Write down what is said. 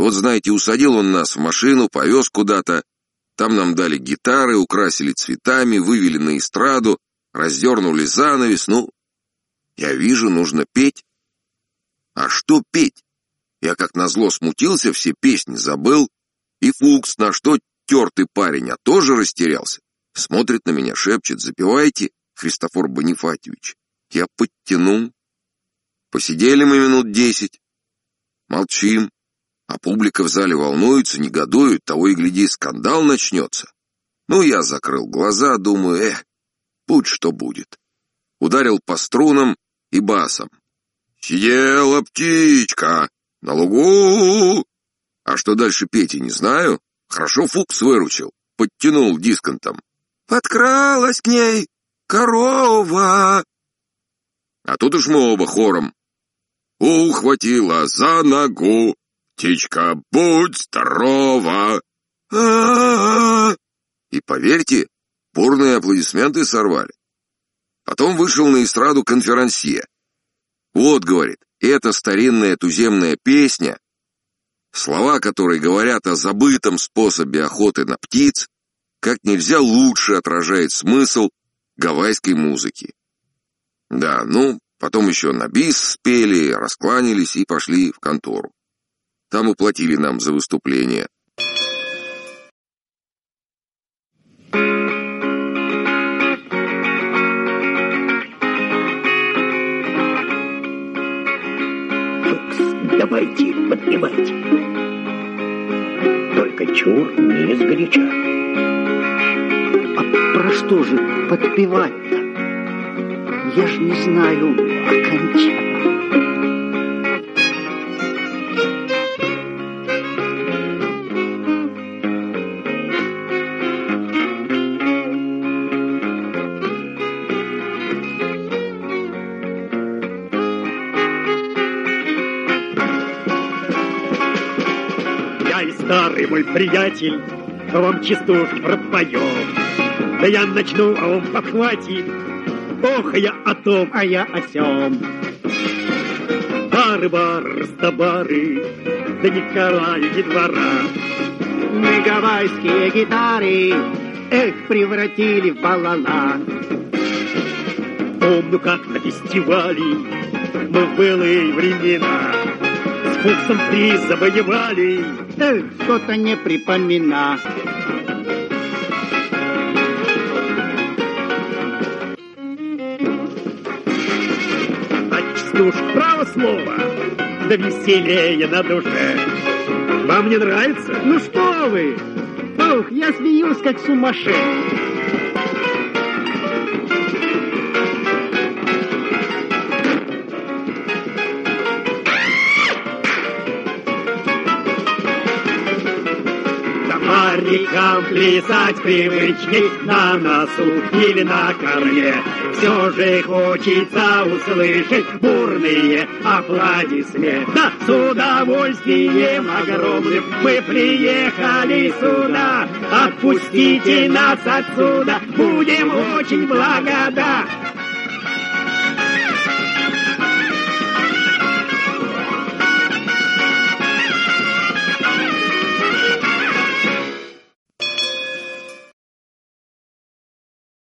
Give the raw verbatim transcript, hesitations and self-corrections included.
вот, знаете, усадил он нас в машину, повез куда-то. Там нам дали гитары, украсили цветами, вывели на эстраду, раздернули занавес. Ну, я вижу, нужно петь. А что петь? Я как назло смутился, все песни забыл. И Фукс, на что тертый парень, а тоже растерялся. Смотрит на меня, шепчет: запевайте, Христофор Бонифатьевич. Я подтянул. Посидели мы минут десять. Молчим. А публика в зале волнуется, негодует, того и гляди, скандал начнется. Ну, я закрыл глаза, думаю, эх, будь что будет. Ударил по струнам и басом. Сидела птичка на лугу. А что дальше петь, я не знаю. Хорошо Фукс выручил, подтянул дисконтом. Подкралась к ней корова. А тут уж мы оба хором. Ухватила за ногу. Птичка, будь здорова! А-а-а! И поверьте, бурные аплодисменты сорвали. Потом вышел на эстраду конферансье. Вот, говорит, это старинная туземная песня, слова которой говорят о забытом способе охоты на птиц, как нельзя лучше отражает смысл гавайской музыки. Да, ну, потом еще на бис спели, раскланялись и пошли в контору. Там уплатили нам за выступление. Давайте, подпевайте. Только чур не сгоряча. А про что же подпевать-то? Я ж не знаю окончательно. Старый мой приятель, вам частушку пропоем. Да я начну, а он подхватит. Ох, я о том, а я о сём. Бары-бары, стабары, да ни короля, ни двора. Мы гавайские гитары, эх, превратили в балала. Помню, как на фестивале мы в былые времена с Фуксом приз завоевали. Эх, что-то не припомина. А частушка, право слово, да веселее на душе. Вам не нравится? Ну что вы? Ох, я смеюсь, как сумасшедший. Рекам плясать привычней на носу или на корме. Все же хочется услышать бурные аплодисменты. Да, с удовольствием огромным мы приехали сюда. Отпустите нас отсюда, будем очень благодарны.